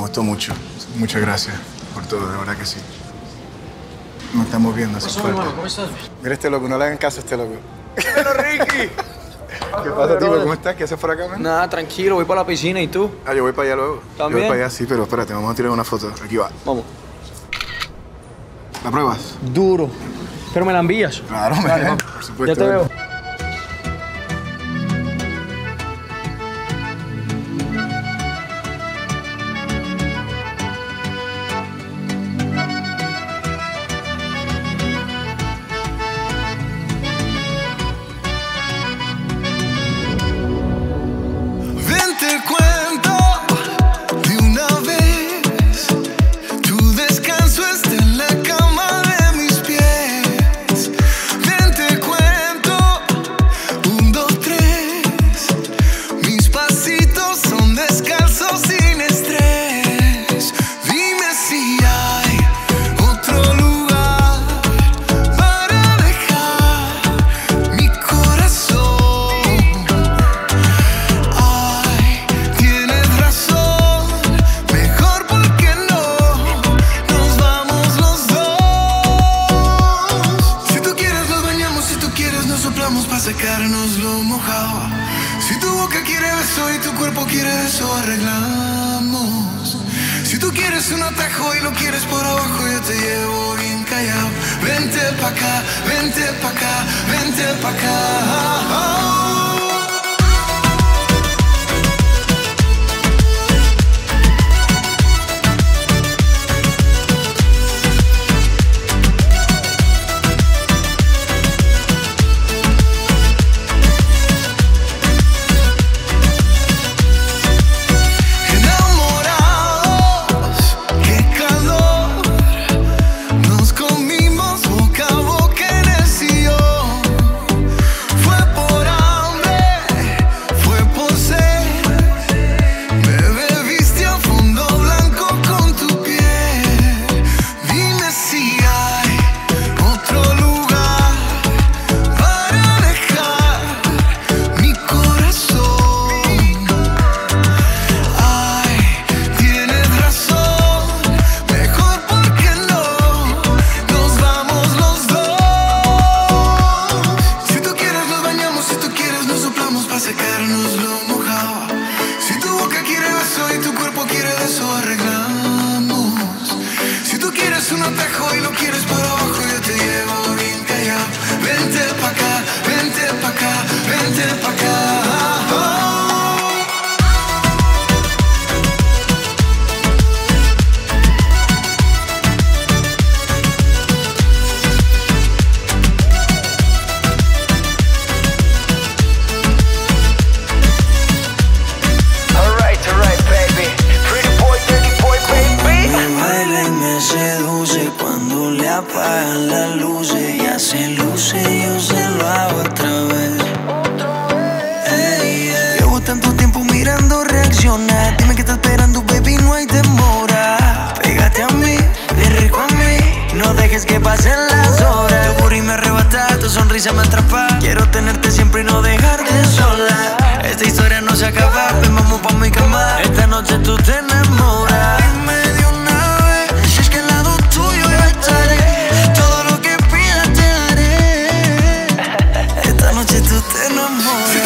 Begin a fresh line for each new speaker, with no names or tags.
gustó mucho. Muchas gracias por todo, de verdad que sí. Nos estamos viendo.
¿Qué pasó, hermano? ¿Cómo estás?
Mira este loco, no le hagan caso a este loco. ¡Bueno, Ricky! ¿Qué pasa, tío? ¿Cómo estás? ¿Qué haces por acá, man?
Nada, tranquilo, voy para la piscina. ¿Y tú?
Ah, yo voy para allá luego.
¿También?
Yo voy para allá, sí, pero espérate, vamos a tirar una foto. Aquí va.
Vamos.
¿La pruebas?
Duro. Pero me la envías.
Claro,
Dale,
man.
vamos.
Por supuesto.
Ya te veo.
Ven, te cuento de una vez. Tu descanso está en la cama de mis pies. Ven, te cuento, 1, 2, 3. Mis pasitos son descalzos sin estrés. Dime si hay otro lugar para dejar mi corazón. Ay, tienes razón, mejor porque no nos vamos los dos. Si tú quieres nos bañamos, si tú quieres nos soplamos para secarnos lo mojado. Si tu boca quiere beso y tu cuerpo quiere eso, arreglamos. Si tú quieres un atajo y lo quieres por abajo, yo te llevo bien callado. Vente pa' acá, vente pa' acá, vente pa' acá. Enamorados, qué calor. Nos comimos boca a boca en el sillón. Fue por hambre, fue por sed. Me bebiste a fondo blanco con tu piel. Dime si hay otro lugar para dejar mi corazón. Ay, tienes razón, mejor porque no nos vamos los dos. Si tú quieres nos bañamos, si tú quieres nos soplamos para secarnos lo mojado. Si tu boca quiere beso y tu cuerpo quiere eso, arreglamos. Si tú quieres un atajo y lo quieres por abajo, yo te llevo bien callado. Vente pa' acá, vente pa' acá, vente pa' acá.
Alright, baby. Pretty boy, dirty boy, baby.
Me baila y me seduce cuando le apagan las luces. Ya se luce y yo se lo hago otra vez. Ey, ey. Llevo tanto tiempo mirando reaccionar. Dime que estás esperando, baby, no hay demora. Pégate a mí, bien rico a mí. No dejes que pasen las horas. Tu booty me arrebata, tu sonrisa me atrapa. Quiero tenerte siempre y no dejarte sola. Esta historia no se acaba, ven vamos pa' mi cama. Esta noche tú te enamoras. Dime de una vez, si es que al lado tuyo yo estaré. Todo lo que pidas te daré. Esta noche tú te enamoras.
Si